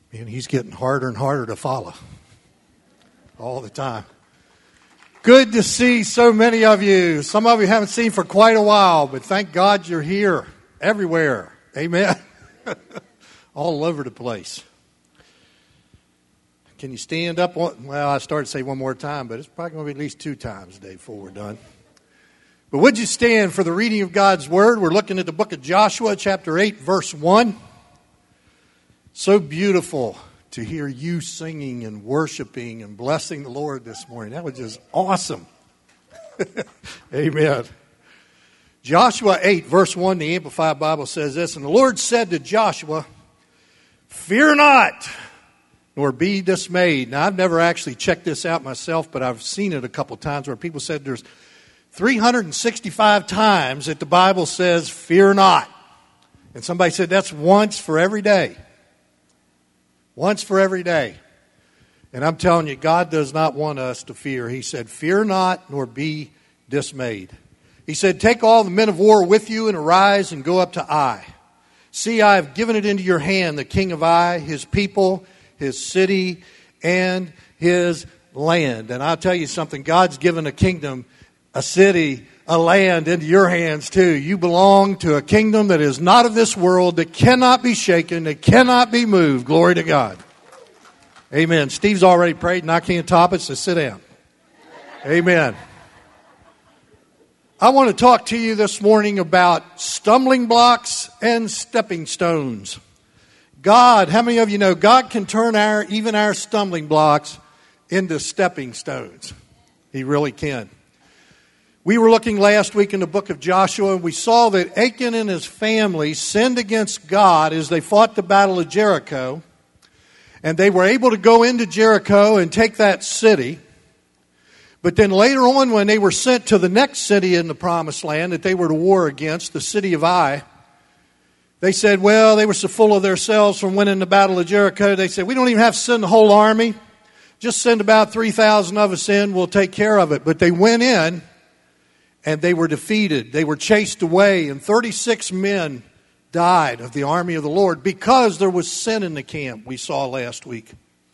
And he's getting harder and harder to follow all the time. Good to see so many of you. Some of you haven't seen for quite a while, but thank God you're here everywhere. Amen. All over the place. Can you stand up? Well, I started to say one more time, but it's probably going to be at least 2 times today before we're done. But would you stand for the reading of God's Word? We're looking at the book of Joshua, chapter 8, verse 1. So beautiful to hear you singing and worshiping and blessing the Lord this morning. That was just awesome. Amen. Joshua 8, verse 1, the Amplified Bible says this, "And the Lord said to Joshua, 'Fear not, nor be dismayed.'" Now, I've never actually checked this out myself, but I've seen it a couple times where people said there's 365 times that the Bible says, "Fear not." And somebody said that's once for every day. Once for every day. And I'm telling you, God does not want us to fear. He said, "Fear not, nor be dismayed." He said, "Take all the men of war with you and arise and go up to Ai. See, I have given it into your hand, the king of Ai, his people, his city, and his land." And I'll tell you something, God's given a kingdom, a city, a land into your hands too. You belong to a kingdom that is not of this world, that cannot be shaken, that cannot be moved. Glory to God. Amen. Steve's already prayed and I can't top it, so sit down. Amen. I want to talk to you this morning about stumbling blocks and stepping stones. God, how many of you know God can turn even our stumbling blocks into stepping stones? He really can. We were looking last week in the book of Joshua, and we saw that Achan and his family sinned against God as they fought the battle of Jericho. And they were able to go into Jericho and take that city. But then later on, when they were sent to the next city in the promised land that they were to war against, the city of Ai, they said, well, they were so full of themselves from winning the battle of Jericho, they said, we don't even have to send the whole army. Just send about 3,000 of us in, we'll take care of it. But they went in, and they were defeated. They were chased away, and 36 men died of the army of the Lord because there was sin in the camp, we saw last week.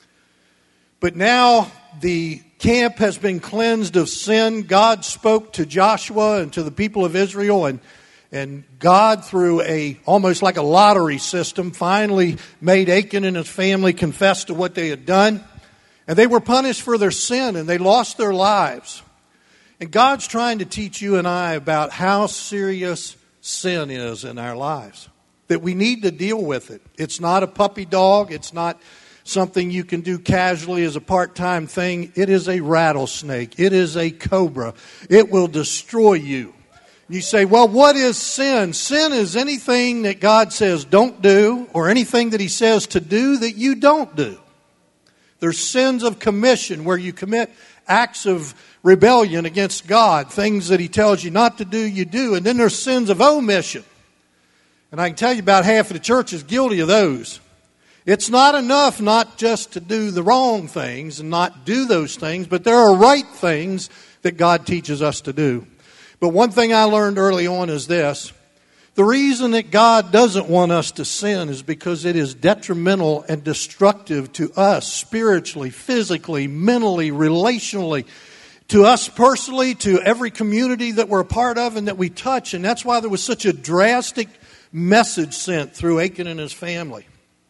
But now the camp has been cleansed of sin. God spoke to Joshua and to the people of Israel, and God, through almost like a lottery system, finally made Achan and his family confess to what they had done. And they were punished for their sin, and they lost their lives. And God's trying to teach you and I about how serious sin is in our lives. That we need to deal with it. It's not a puppy dog. It's not something you can do casually as a part-time thing. It is a rattlesnake. It is a cobra. It will destroy you. You say, well, what is sin? Sin is anything that God says don't do, or anything that He says to do that you don't do. There's sins of commission, where you commit acts of rebellion against God, things that He tells you not to do, you do. And then there's sins of omission. And I can tell you about half of the church is guilty of those. It's not enough not just to do the wrong things and not do those things, but there are right things that God teaches us to do. But one thing I learned early on is this. The reason that God doesn't want us to sin is because it is detrimental and destructive to us spiritually, physically, mentally, relationally, to us personally, to every community that we're a part of and that we touch. And that's why there was such a drastic message sent through Achan and his family.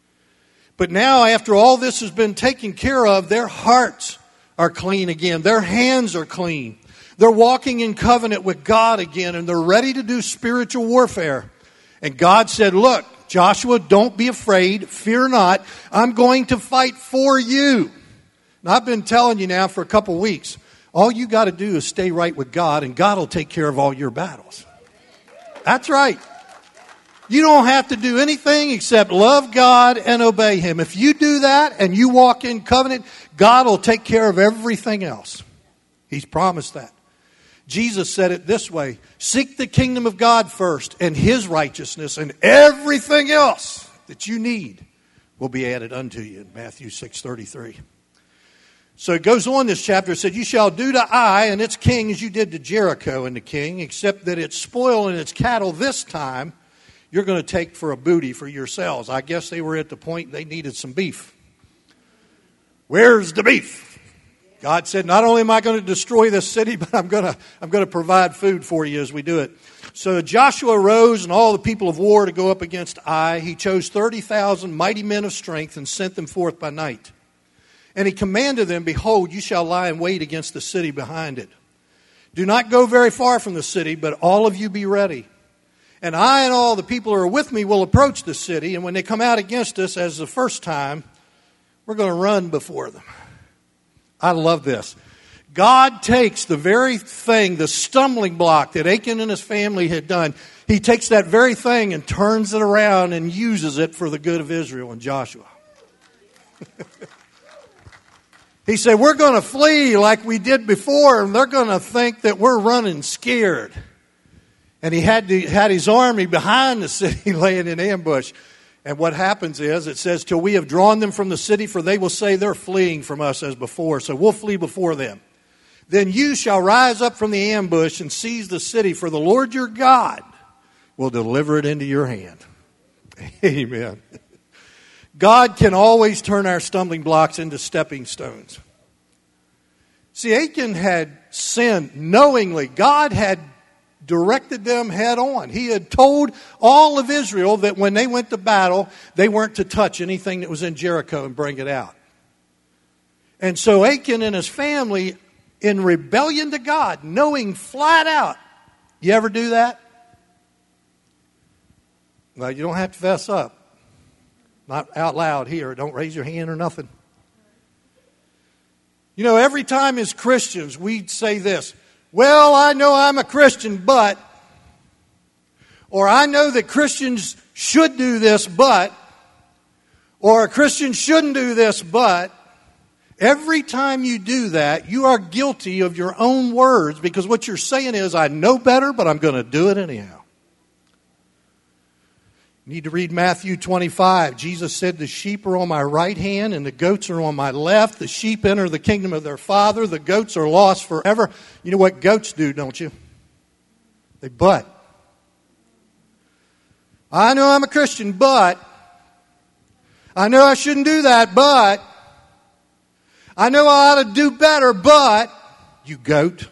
But now, after all this has been taken care of, their hearts are clean again. Their hands are clean. They're walking in covenant with God again, and they're ready to do spiritual warfare. And God said, look, Joshua, don't be afraid. Fear not. I'm going to fight for you. And I've been telling you now for a couple weeks, all you got to do is stay right with God, and God will take care of all your battles. That's right. You don't have to do anything except love God and obey Him. If you do that and you walk in covenant, God will take care of everything else. He's promised that. Jesus said it this way, seek the kingdom of God first and His righteousness, and everything else that you need will be added unto you in Matthew 6:33. So it goes on, this chapter, it said, you shall do to Ai and its king as you did to Jericho and the king, except that its spoil and its cattle this time you're going to take for a booty for yourselves. I guess they were at the point they needed some beef. Where's the beef? God said, not only am I going to destroy this city, but I'm going to provide food for you as we do it. So Joshua rose and all the people of war to go up against Ai. He chose 30,000 mighty men of strength and sent them forth by night. And he commanded them, behold, you shall lie in wait against the city behind it. Do not go very far from the city, but all of you be ready. And I and all the people who are with me will approach the city, and when they come out against us as the first time, we're going to run before them. I love this. God takes the very thing, the stumbling block that Achan and his family had done, he takes that very thing and turns it around and uses it for the good of Israel and Joshua. He said, we're going to flee like we did before, and they're going to think that we're running scared. And he had his army behind the city laying in ambush. And what happens is, it says, till we have drawn them from the city, for they will say they're fleeing from us as before. So we'll flee before them. Then you shall rise up from the ambush and seize the city, for the Lord your God will deliver it into your hand. Amen. God can always turn our stumbling blocks into stepping stones. See, Achan had sinned knowingly. God had directed them head on. He had told all of Israel that when they went to battle, they weren't to touch anything that was in Jericho and bring it out. And so Achan and his family, in rebellion to God, knowing flat out, you ever do that? Well, you don't have to fess up. Not out loud here. Don't raise your hand or nothing. You know, every time as Christians we say this, well, I know I'm a Christian, but, or I know that Christians should do this, but, or a Christian shouldn't do this, but, every time you do that, you are guilty of your own words, because what you're saying is, I know better, but I'm going to do it anyhow. You need to read Matthew 25. Jesus said, the sheep are on my right hand and the goats are on my left. The sheep enter the kingdom of their father. The goats are lost forever. You know what goats do, don't you? They butt. I know I'm a Christian, but I know I shouldn't do that, but I know I ought to do better, but you goat.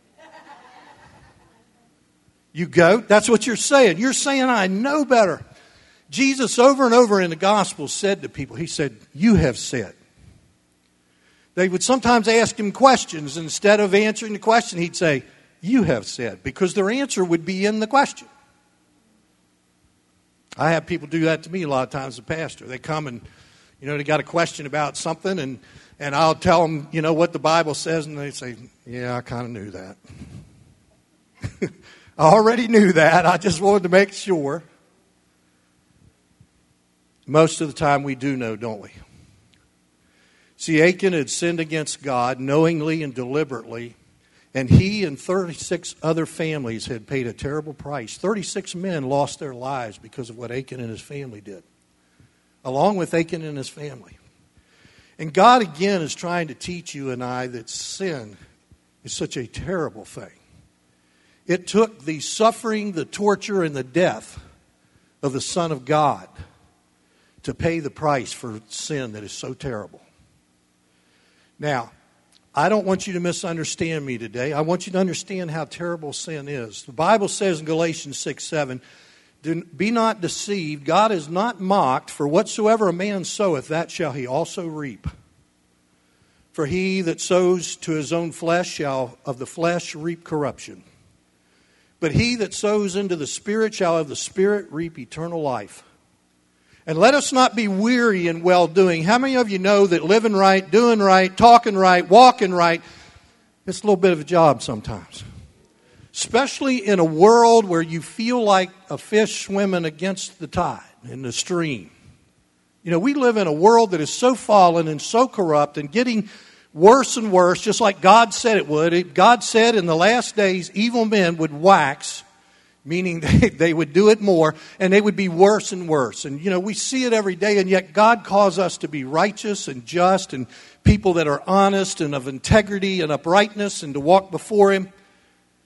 You goat. That's what you're saying. You're saying I know better. Jesus over and over in the gospel said to people, he said, you have said. They would sometimes ask him questions. Instead of answering the question, he'd say, you have said, because their answer would be in the question. I have people do that to me a lot of times as a pastor. They come and, they got a question about something, and I'll tell them, what the Bible says, and they say, yeah, I kind of knew that. I already knew that. I just wanted to make sure. Most of the time we do know, don't we? See, Achan had sinned against God knowingly and deliberately, and he and 36 other families had paid a terrible price. 36 men lost their lives because of what Achan and his family did, along with Achan and his family. And God, again, is trying to teach you and I that sin is such a terrible thing. It took the suffering, the torture, and the death of the Son of God to pay the price for sin that is so terrible. Now, I don't want you to misunderstand me today. I want you to understand how terrible sin is. The Bible says in Galatians 6:7, be not deceived, God is not mocked, for whatsoever a man soweth, that shall he also reap. For he that sows to his own flesh shall of the flesh reap corruption. But he that sows into the Spirit shall of the Spirit reap eternal life. And let us not be weary in well-doing. How many of you know that living right, doing right, talking right, walking right, it's a little bit of a job sometimes. Especially in a world where you feel like a fish swimming against the tide in the stream. We live in a world that is so fallen and so corrupt and getting worse and worse, just like God said it would. God said in the last days, evil men would wax, meaning they would do it more, and they would be worse and worse. And, we see it every day, and yet God calls us to be righteous and just and people that are honest and of integrity and uprightness and to walk before Him.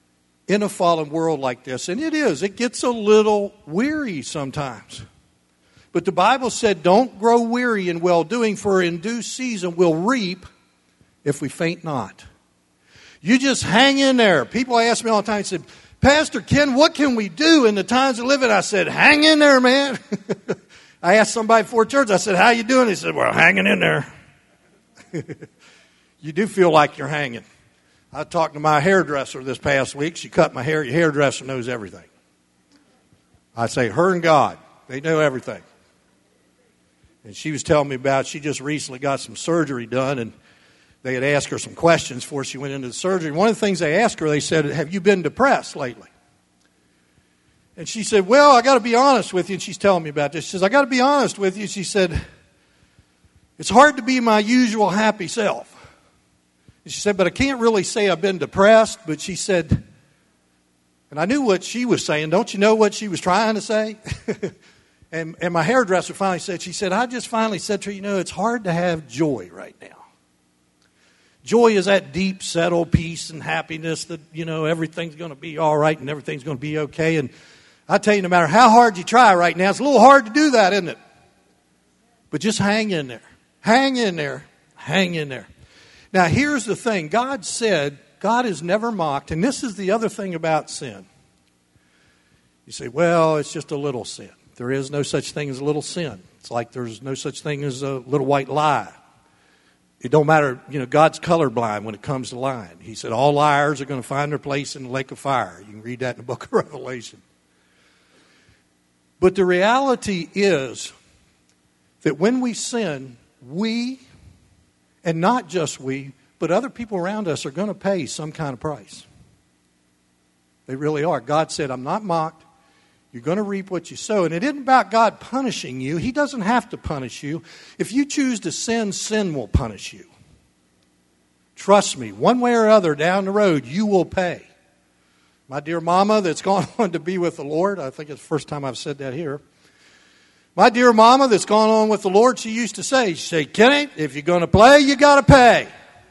in a fallen world like this. And it gets a little weary sometimes. But the Bible said, don't grow weary in well-doing, for in due season we'll reap if we faint not. You just hang in there. People ask me all the time, they said, Pastor Ken, what can we do in the times we live in? I said, hang in there, man. I asked somebody before church, I said, how you doing? He said, well, hanging in there. You do feel like you're hanging. I talked to my hairdresser this past week. She cut my hair. Your hairdresser knows everything. I say, her and God, they know everything. And she was telling me about, she just recently got some surgery done, and they had asked her some questions before she went into the surgery. One of the things they asked her, they said, have you been depressed lately? And she said, well, I got to be honest with you. And she's telling me about this. She says, I got to be honest with you. She said, it's hard to be my usual happy self. And she said, but I can't really say I've been depressed. But she said, and I knew what she was saying. Don't you know what she was trying to say? and my hairdresser finally said, she said, I just finally said to her, it's hard to have joy right now. Joy is that deep, settled peace and happiness that, everything's going to be all right and everything's going to be okay. And I tell you, no matter how hard you try right now, it's a little hard to do that, isn't it? But just hang in there. Hang in there. Hang in there. Now, here's the thing. God said, God is never mocked. And this is the other thing about sin. You say, well, it's just a little sin. There is no such thing as a little sin. It's like there's no such thing as a little white lie. It don't matter, God's colorblind when it comes to lying. He said all liars are going to find their place in the lake of fire. You can read that in the book of Revelation. But the reality is that when we sin, we, and not just we, but other people around us are going to pay some kind of price. They really are. God said, I'm not mocked. You're going to reap what you sow. And it isn't about God punishing you. He doesn't have to punish you. If you choose to sin, sin will punish you. Trust me, one way or other down the road, you will pay. My dear mama that's gone on to be with the Lord, I think it's the first time I've said that here. My dear mama that's gone on with the Lord, she used to say, Kenny, if you're going to play, you got to pay.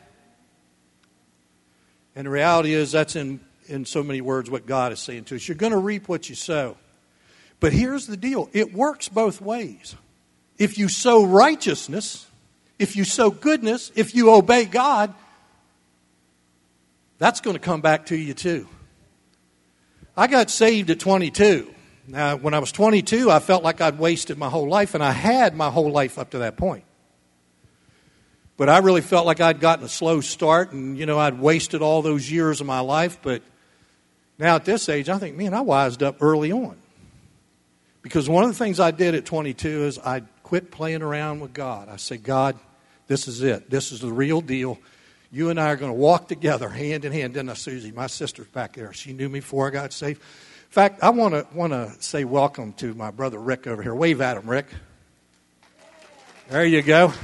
And the reality is that's in so many words what God is saying to us. You're going to reap what you sow. But here's the deal. It works both ways. If you sow righteousness, if you sow goodness, if you obey God, that's going to come back to you too. I got saved at 22. Now, when I was 22, I felt like I'd wasted my whole life, and I had my whole life up to that point. But I really felt like I'd gotten a slow start, and, I'd wasted all those years of my life. But now at this age, I think, man, I wised up early on. Because one of the things I did at 22 is I quit playing around with God. I said, God, this is it. This is the real deal. You and I are going to walk together hand in hand. Didn't I, Susie? My sister's back there. She knew me before I got saved. In fact, I want to say welcome to my brother Rick over here. Wave at him, Rick. There you go.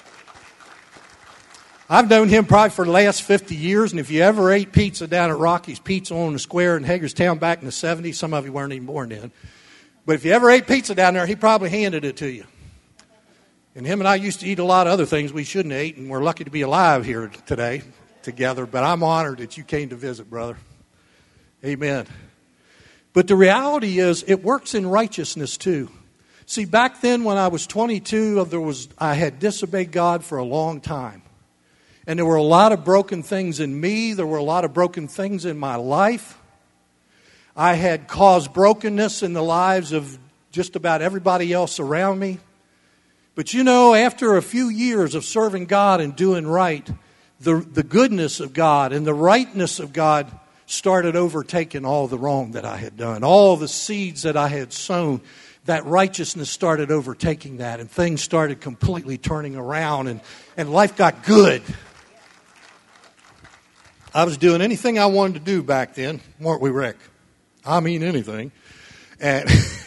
I've known him probably for the last 50 years, and if you ever ate pizza down at Rocky's Pizza on the square in Hagerstown back in the 70s, some of you weren't even born then. But if you ever ate pizza down there, he probably handed it to you. And him and I used to eat a lot of other things we shouldn't have eaten. We're lucky to be alive here today together. But I'm honored that you came to visit, brother. Amen. But the reality is it works in righteousness too. See, back then when I was 22, I had disobeyed God for a long time. And there were a lot of broken things in me. There were a lot of broken things in my life. I had caused brokenness in the lives of just about everybody else around me. But after a few years of serving God and doing right, the goodness of God and the rightness of God started overtaking all the wrong that I had done. All the seeds that I had sown, that righteousness started overtaking that, and things started completely turning around, and life got good. I was doing anything I wanted to do back then, weren't we, Rick? I mean anything. And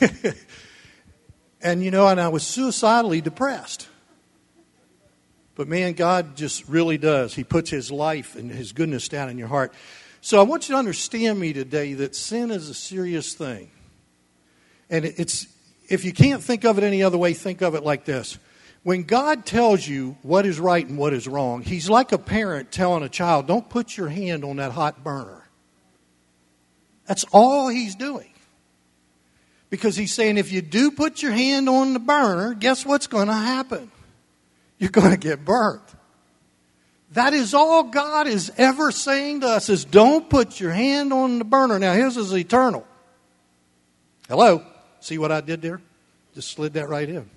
and I was suicidally depressed. But man, God just really does. He puts His life and His goodness down in your heart. So I want you to understand me today that sin is a serious thing. And if you can't think of it any other way, think of it like this. When God tells you what is right and what is wrong, He's like a parent telling a child, don't put your hand on that hot burner. That's all he's doing. Because he's saying if you do put your hand on the burner, guess what's going to happen? You're going to get burnt. That is all God is ever saying to us is don't put your hand on the burner. Now his is eternal. Hello? See what I did there? Just slid that right in.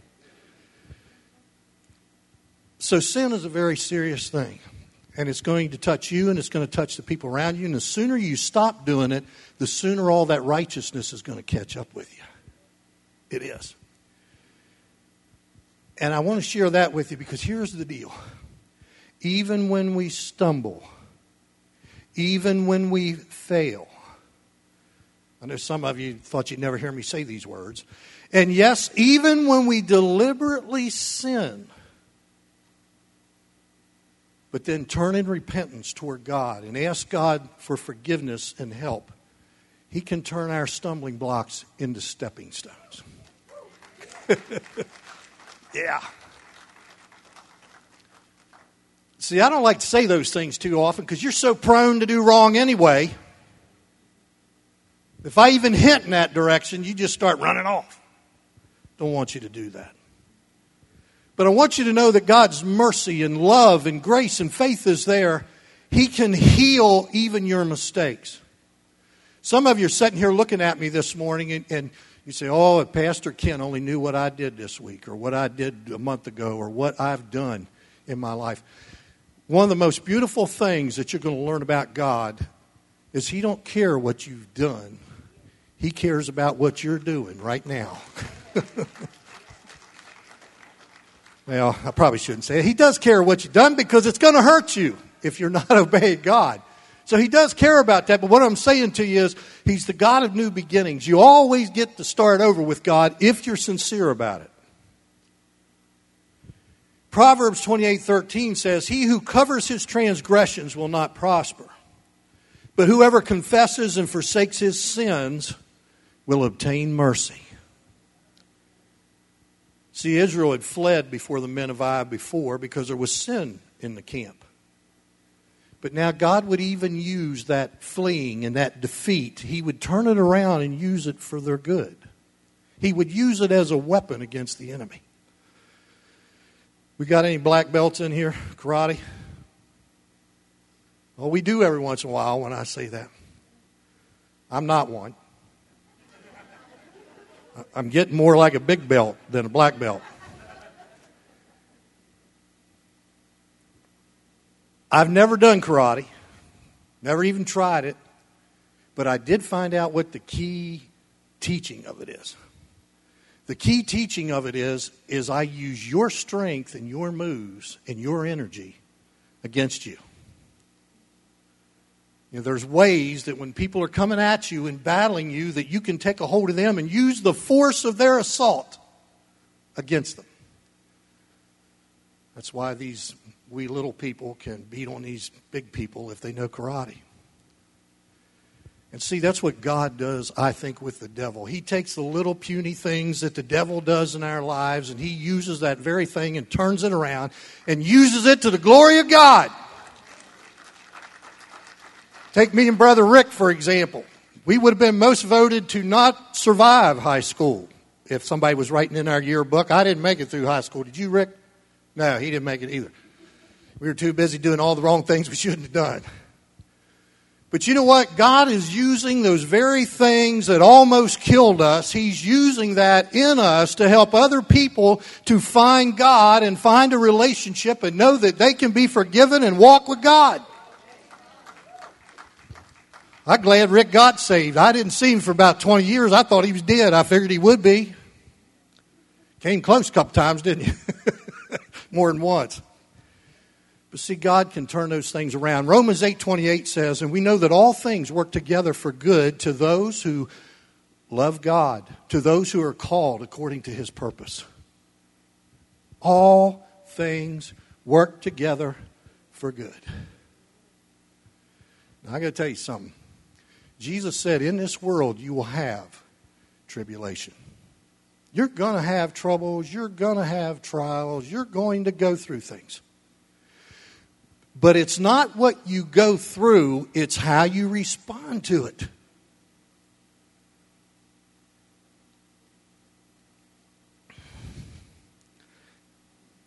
So sin is a very serious thing. And it's going to touch you and it's going to touch the people around you. And the sooner you stop doing it, the sooner all that righteousness is going to catch up with you. It is. And I want to share that with you because here's the deal. Even when we stumble, even when we fail, I know some of you thought you'd never hear me say these words. And yes, even when we deliberately sin, but then turn in repentance toward God and ask God for forgiveness and help, He can turn our stumbling blocks into stepping stones. Yeah. See, I don't like to say those things too often because you're so prone to do wrong anyway. If I even hint in that direction, you just start running off. Don't want you to do that. But I want you to know that God's mercy and love and grace and faith is there. He can heal even your mistakes. Some of you are sitting here looking at me this morning and you say, oh, if Pastor Ken only knew what I did this week or what I did a month ago or what I've done in my life. One of the most beautiful things that you're going to learn about God is He don't care what you've done. He cares about what you're doing right now. Well, I probably shouldn't say it. He does care what you've done because it's going to hurt you if you're not obeying God. So He does care about that. But what I'm saying to you is He's the God of new beginnings. You always get to start over with God if you're sincere about it. Proverbs 28:13 says, he who covers his transgressions will not prosper, but whoever confesses and forsakes his sins will obtain mercy. See, Israel had fled before the men of Ai before because there was sin in the camp. But now God would even use that fleeing and that defeat. He would turn it around and use it for their good. He would use it as a weapon against the enemy. We got any black belts in here? Karate? Well, we do every once in a while when I say that. I'm not one. I'm getting more like a big belt than a black belt. I've never done karate, never even tried it, but I did find out what the key teaching of it is. The key teaching of it is I use your strength and your moves and your energy against you. You know, there's ways that when people are coming at you and battling you that you can take a hold of them and use the force of their assault against them. That's why we little people can beat on these big people if they know karate. And see, that's what God does, I think, with the devil. He takes the little puny things that the devil does in our lives and he uses that very thing and turns it around and uses it to the glory of God. Take me and Brother Rick, for example. We would have been most voted to not survive high school if somebody was writing in our yearbook. I didn't make it through high school. Did you, Rick? No, he didn't make it either. We were too busy doing all the wrong things we shouldn't have done. But you know what? God is using those very things that almost killed us. He's using that in us to help other people to find God and find a relationship and know that they can be forgiven and walk with God. I'm glad Rick got saved. I didn't see him for about 20 years. I thought he was dead. I figured he would be. Came close a couple times, didn't you? More than once. But see, God can turn those things around. Romans 8:28 says, and we know that all things work together for good to those who love God, to those who are called according to His purpose. All things work together for good. Now, I got to tell you something. Jesus said, in this world you will have tribulation. You're going to have troubles. You're going to have trials. You're going to go through things. But it's not what you go through, it's how you respond to it.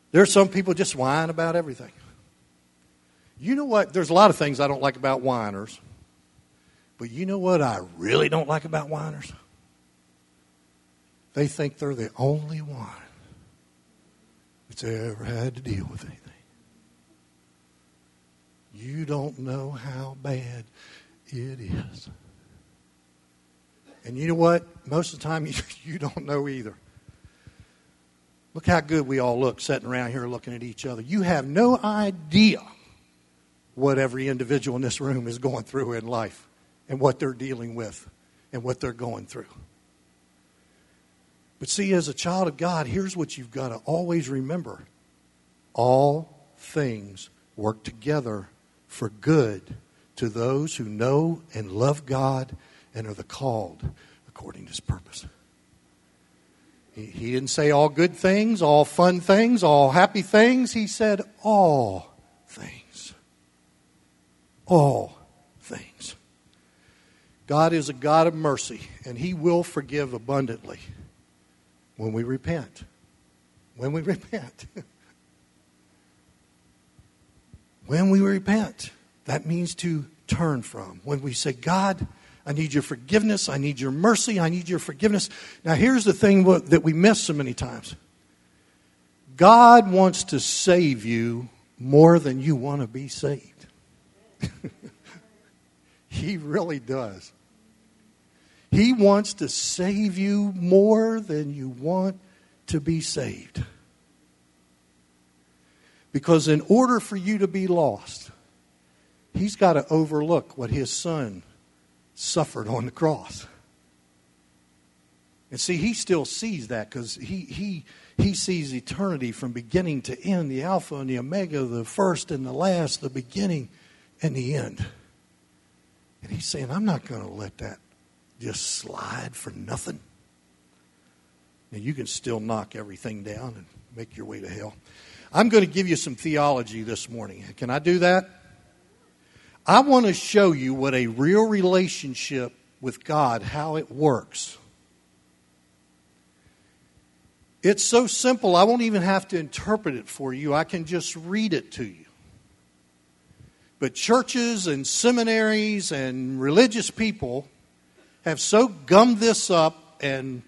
There's some people just whine about everything. You know what? There's a lot of things I don't like about whiners. But you know what I really don't like about whiners? They think they're the only one that's ever had to deal with anything. You don't know how bad it is. And you know what? Most of the time, you don't know either. Look how good we all look sitting around here looking at each other. You have no idea what every individual in this room is going through in life and what they're dealing with and what they're going through. But see, as a child of God, here's what you've got to always remember. All things work together for good to those who know and love God and are the called according to His purpose. He didn't say all good things, all fun things, all happy things. He said all things. All things. God is a God of mercy, and He will forgive abundantly when we repent. When we repent. When we repent, that means to turn from. When we say, God, I need your forgiveness. I need your mercy. I need your forgiveness. Now, here's the thing that we miss so many times. God wants to save you more than you want to be saved. He really does. He wants to save you more than you want to be saved. Because in order for you to be lost, He's got to overlook what His Son suffered on the cross. And see, He still sees that because he sees eternity from beginning to end, the Alpha and the Omega, the first and the last, the beginning and the end. And He's saying, I'm not going to let that just slide for nothing. Now, you can still knock everything down and make your way to hell. I'm going to give you some theology this morning. Can I do that? I want to show you what a real relationship with God, how it works. It's so simple, I won't even have to interpret it for you. I can just read it to you. But churches and seminaries and religious people have so gummed this up and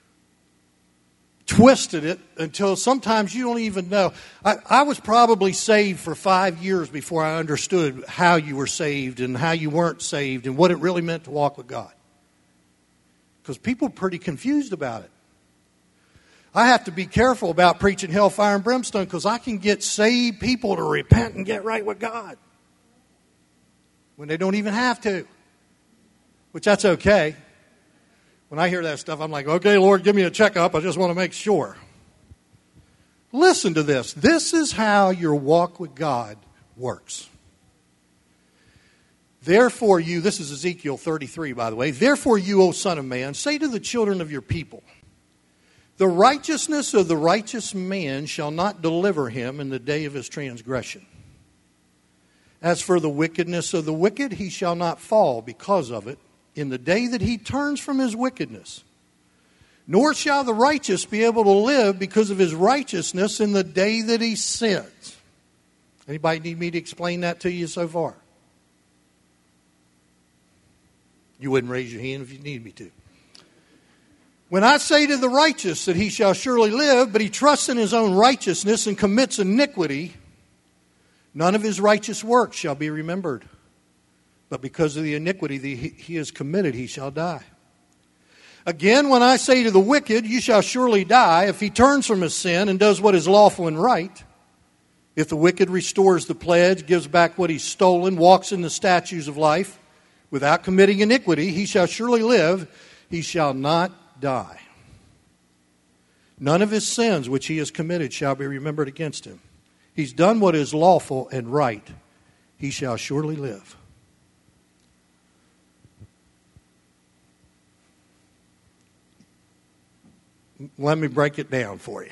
twisted it until sometimes you don't even know. I was probably saved for 5 years before I understood how you were saved and how you weren't saved and what it really meant to walk with God. Because people are pretty confused about it. I have to be careful about preaching hellfire and brimstone because I can get saved people to repent and get right with God when they don't even have to, which that's okay. When I hear that stuff, I'm like, okay, Lord, give me a checkup. I just want to make sure. Listen to this. This is how your walk with God works. Therefore you, this is Ezekiel 33, by the way. Therefore you, O Son of Man, say to the children of your people, the righteousness of the righteous man shall not deliver him in the day of his transgression. As for the wickedness of the wicked, he shall not fall because of it in the day that he turns from his wickedness. Nor shall the righteous be able to live because of his righteousness in the day that he sins. Anybody need me to explain that to you so far? You wouldn't raise your hand if you needed me to. When I say to the righteous that he shall surely live, but he trusts in his own righteousness and commits iniquity, none of his righteous works shall be remembered. But because of the iniquity that he has committed, he shall die. Again, when I say to the wicked, you shall surely die, if he turns from his sin and does what is lawful and right, if the wicked restores the pledge, gives back what he's stolen, walks in the statutes of life, without committing iniquity, he shall surely live, he shall not die. None of his sins which he has committed shall be remembered against him. He's done what is lawful and right, he shall surely live. Let me break it down for you.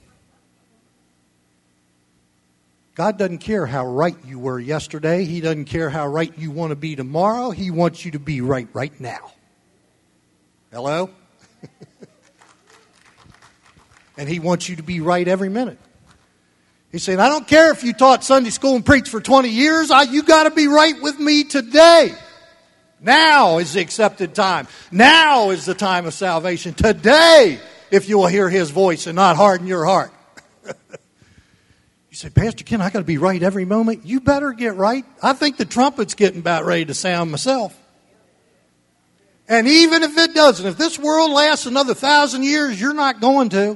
God doesn't care how right you were yesterday. He doesn't care how right you want to be tomorrow. He wants you to be right now. Hello? And He wants you to be right every minute. He's saying, I don't care if you taught Sunday school and preached for 20 years. You got to be right with me today. Now is the accepted time. Now is the time of salvation. Today, if you will hear His voice and not harden your heart. You say, Pastor Ken, I got to be right every moment. You better get right. I think the trumpet's getting about ready to sound myself. And even if it doesn't, if this world lasts another 1,000 years, you're not going to.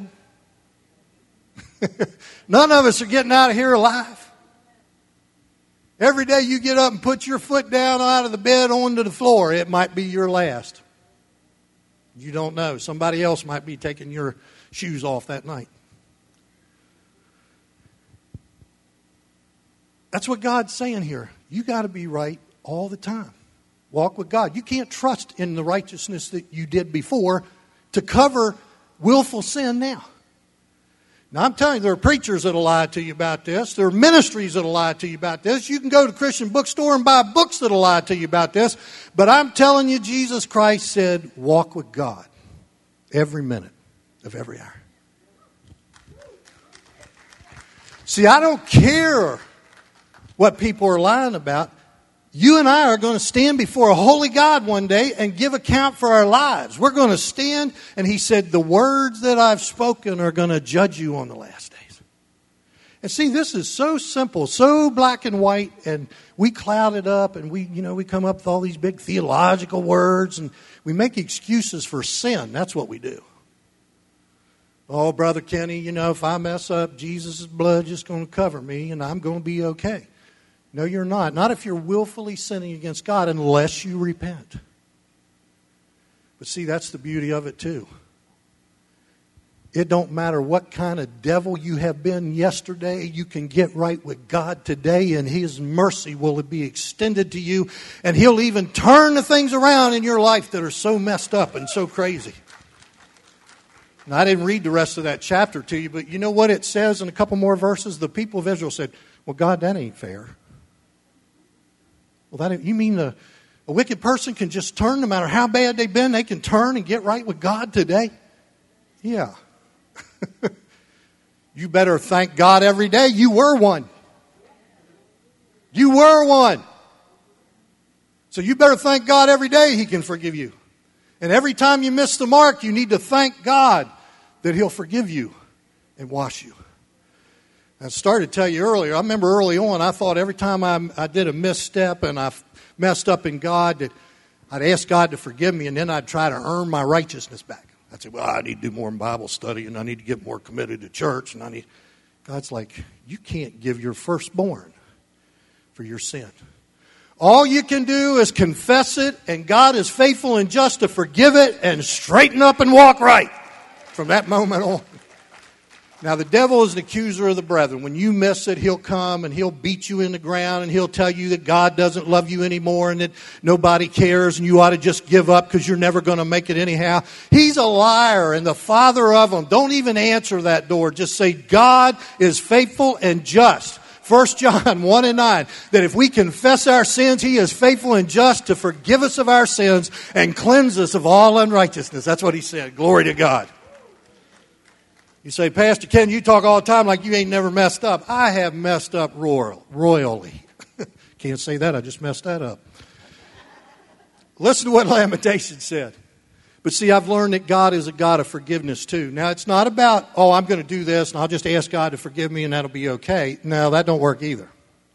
None of us are getting out of here alive. Every day you get up and put your foot down out of the bed onto the floor, it might be your last. You don't know. Somebody else might be taking your shoes off that night. That's what God's saying here. You got to be right all the time. Walk with God. You can't trust in the righteousness that you did before to cover willful sin now. Now, I'm telling you, there are preachers that'll lie to you about this. There are ministries that'll lie to you about this. You can go to the Christian bookstore and buy books that'll lie to you about this. But I'm telling you, Jesus Christ said, walk with God every minute of every hour. See, I don't care what people are lying about. You and I are going to stand before a holy God one day and give account for our lives. We're going to stand, and He said, the words that I've spoken are going to judge you on the last days. And see, this is so simple, so black and white, and we cloud it up, and we come up with all these big theological words, and we make excuses for sin. That's what we do. Oh, Brother Kenny, if I mess up, Jesus' blood is just going to cover me, and I'm going to be okay. No, you're not. Not if you're willfully sinning against God unless you repent. But see, that's the beauty of it too. It don't matter what kind of devil you have been yesterday, you can get right with God today, and His mercy will be extended to you, and He'll even turn the things around in your life that are so messed up and so crazy. Now, I didn't read the rest of that chapter to you, but you know what it says in a couple more verses? The people of Israel said, well, God, that ain't fair. Well, you mean a wicked person can just turn, no matter how bad they've been, they can turn and get right with God today? Yeah. You better thank God every day. You were one. You were one. So you better thank God every day He can forgive you. And every time you miss the mark, you need to thank God that He'll forgive you and wash you. I started to tell you earlier, I remember early on, I thought every time I did a misstep and I messed up in God, that I'd ask God to forgive me, and then I'd try to earn my righteousness back. I'd say, well, I need to do more in Bible study, and I need to get more committed to church. And God's like, you can't give your firstborn for your sin. All you can do is confess it, and God is faithful and just to forgive it and straighten up and walk right from that moment on. Now, the devil is an accuser of the brethren. When you miss it, he'll come and he'll beat you in the ground, and he'll tell you that God doesn't love you anymore and that nobody cares and you ought to just give up because you're never going to make it anyhow. He's a liar and the father of them. Don't even answer that door. Just say, God is faithful and just. 1 John 1:9, that if we confess our sins, He is faithful and just to forgive us of our sins and cleanse us of all unrighteousness. That's what He said. Glory to God. You say, Pastor Ken, you talk all the time like you ain't never messed up. I have messed up royally. Can't say that. I just messed that up. Listen to what Lamentations said. But see, I've learned that God is a God of forgiveness too. Now, it's not about, I'm going to do this and I'll just ask God to forgive me and that'll be okay. No, that don't work either.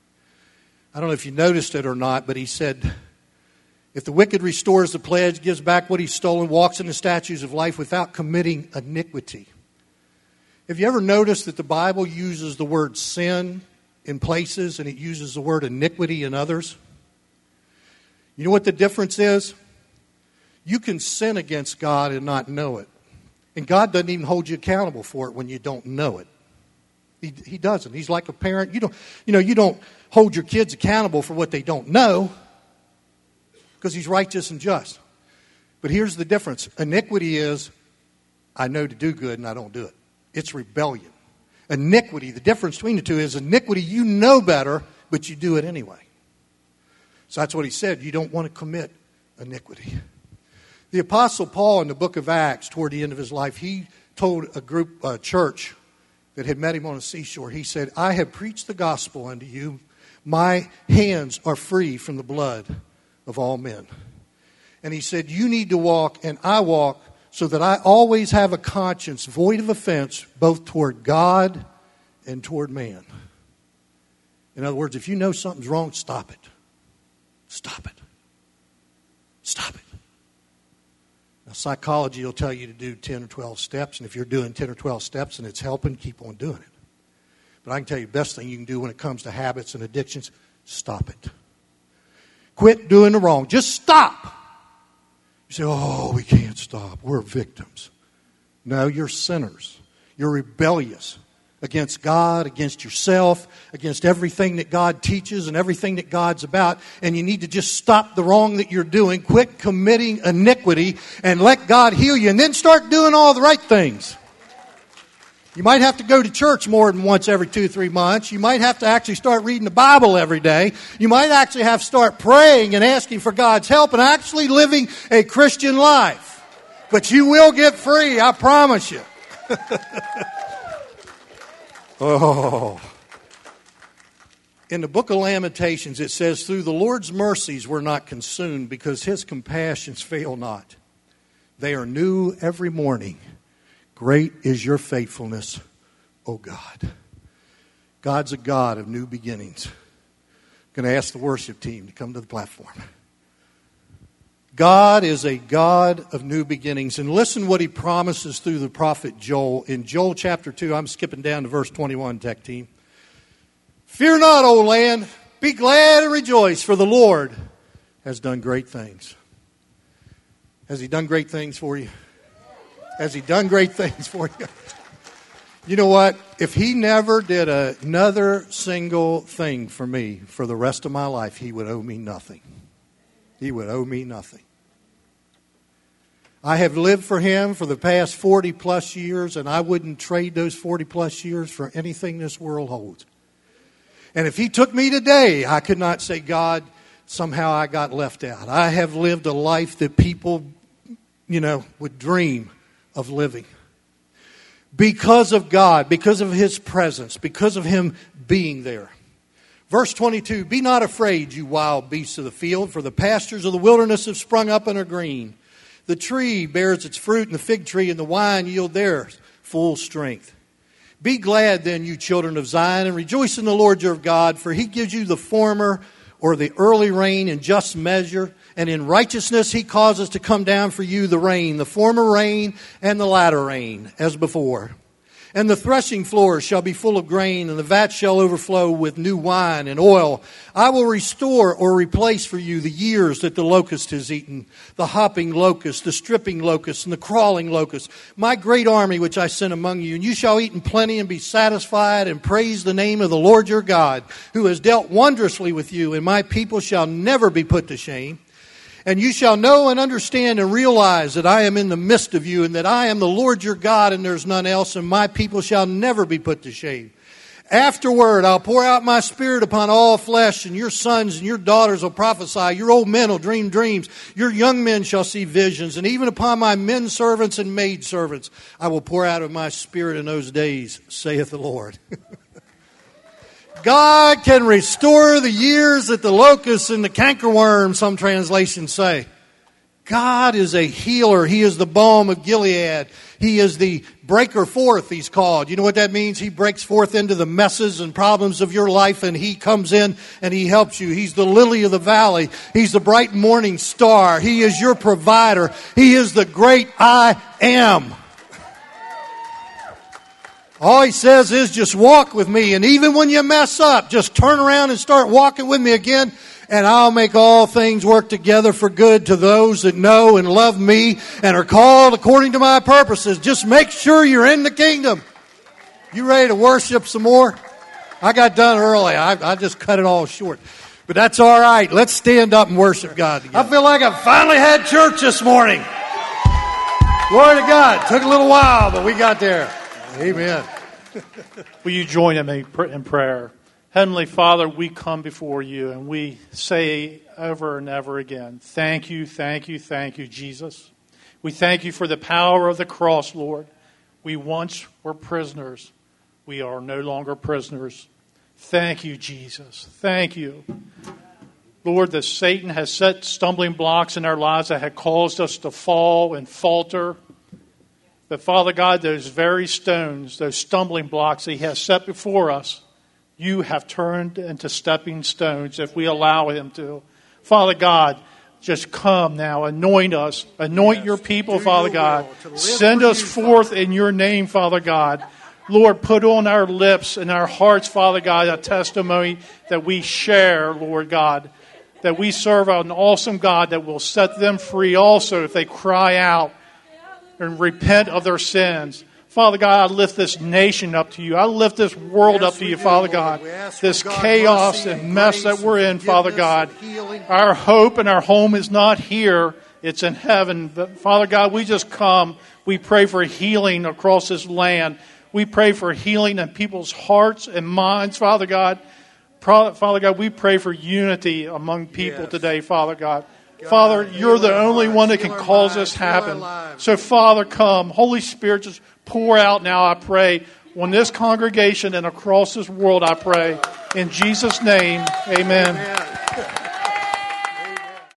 I don't know if you noticed it or not, but he said, if the wicked restores the pledge, gives back what he's stolen, walks in the statutes of life without committing iniquity. Have you ever noticed that the Bible uses the word sin in places and it uses the word iniquity in others? You know what the difference is? You can sin against God and not know it. And God doesn't even hold you accountable for it when you don't know it. He doesn't. He's like a parent. You don't hold your kids accountable for what they don't know because He's righteous and just. But here's the difference. Iniquity is, I know to do good and I don't do it. It's rebellion. Iniquity, the difference between the two is iniquity, you know better, but you do it anyway. So that's what he said. You don't want to commit iniquity. The Apostle Paul in the book of Acts, toward the end of his life, he told a church that had met him on a seashore. He said, I have preached the gospel unto you. My hands are free from the blood of all men. And he said, you need to walk, and I walk, so that I always have a conscience void of offense, both toward God and toward man. In other words, if you know something's wrong, stop it. Stop it. Stop it. Now, psychology will tell you to do 10 or 12 steps, and if you're doing 10 or 12 steps and it's helping, keep on doing it. But I can tell you the best thing you can do when it comes to habits and addictions, stop it. Quit doing the wrong. Just stop. You say, oh, we can't stop. We're victims. No, you're sinners. You're rebellious against God, against yourself, against everything that God teaches and everything that God's about. And you need to just stop the wrong that you're doing, quit committing iniquity, and let God heal you. And then start doing all the right things. You might have to go to church more than once every 2-3 months. You might have to actually start reading the Bible every day. You might actually have to start praying and asking for God's help and actually living a Christian life. But you will get free, I promise you. Oh. In the book of Lamentations, it says, through the Lord's mercies we're not consumed, because his compassions fail not. They are new every morning. Great is your faithfulness, O God. God's a God of new beginnings. I'm going to ask the worship team to come to the platform. God is a God of new beginnings. And listen what he promises through the prophet Joel. In Joel chapter 2, I'm skipping down to verse 21, tech team. Fear not, O land. Be glad and rejoice, for the Lord has done great things. Has he done great things for you? Has he done great things for you? You know what? If he never did another single thing for me for the rest of my life, he would owe me nothing. He would owe me nothing. I have lived for him for the past 40 plus years, and I wouldn't trade those 40 plus years for anything this world holds. And if he took me today, I could not say, God, somehow I got left out. I have lived a life that people, would dream of living. Because of God, because of his presence, because of him being there. Verse 22, be not afraid, you wild beasts of the field, for the pastures of the wilderness have sprung up and are green. The tree bears its fruit, and the fig tree and the wine yield their full strength. Be glad then, you children of Zion, and rejoice in the Lord your God, for he gives you the former or the early rain in just measure, and in righteousness he causes to come down for you the rain, the former rain and the latter rain, as before. And the threshing floors shall be full of grain, and the vats shall overflow with new wine and oil. I will restore or replace for you the years that the locust has eaten, the hopping locust, the stripping locust, and the crawling locust, my great army which I sent among you. And you shall eat in plenty and be satisfied, and praise the name of the Lord your God, who has dealt wondrously with you, and my people shall never be put to shame. And you shall know and understand and realize that I am in the midst of you, and that I am the Lord your God, and there's none else, and my people shall never be put to shame. Afterward, I'll pour out my spirit upon all flesh, and your sons and your daughters will prophesy. Your old men will dream dreams. Your young men shall see visions. And even upon my men servants and maid servants, I will pour out of my spirit in those days, saith the Lord. God can restore the years that the locusts and the cankerworm, some translations say. God is a healer. He is the balm of Gilead. He is the breaker forth, he's called. You know what that means? He breaks forth into the messes and problems of your life, and he comes in and he helps you. He's the lily of the valley. He's the bright morning star. He is your provider. He is the great I am. All he says is just walk with me. And even when you mess up, just turn around and start walking with me again. And I'll make all things work together for good to those that know and love me and are called according to my purposes. Just make sure you're in the kingdom. You ready to worship some more? I got done early. I just cut it all short. But that's all right. Let's stand up and worship God together. I feel like I finally had church this morning. Glory to God. Took a little while, but we got there. Amen. Will you join me in prayer? Heavenly Father, we come before you and we say over and over again, thank you, Jesus. We thank you for the power of the cross, Lord. We once were prisoners. We are no longer prisoners. Thank you, Jesus. Thank you. Lord, that Satan has set stumbling blocks in our lives that had caused us to fall and falter. But Father God, those very stones, those stumbling blocks that he has set before us, you have turned into stepping stones if we allow him to. Father God, just come now, anoint us, anoint your people, Father God. Send us forth in your name, Father God. Lord, put on our lips and our hearts, Father God, a testimony that we share, Lord God, that we serve an awesome God that will set them free also if they cry out and repent of their sins. Father God, I lift this nation up to you. I lift this world up to you, Father God. This chaos and mess that we're in, Father God. Our hope and our home is not here. It's in heaven. But Father God, we just come. We pray for healing across this land. We pray for healing in people's hearts and minds, Father God. Father God, we pray for unity among people today, Father God. Father, you're the only one that can cause this happen. So, Father, come. Holy Spirit, just pour out now, I pray, on this congregation and across this world, I pray. In Jesus' name, amen.